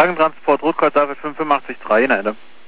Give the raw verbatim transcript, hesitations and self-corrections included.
Krankentransport Rotkreuz A F fünf fünf acht drei in Ende.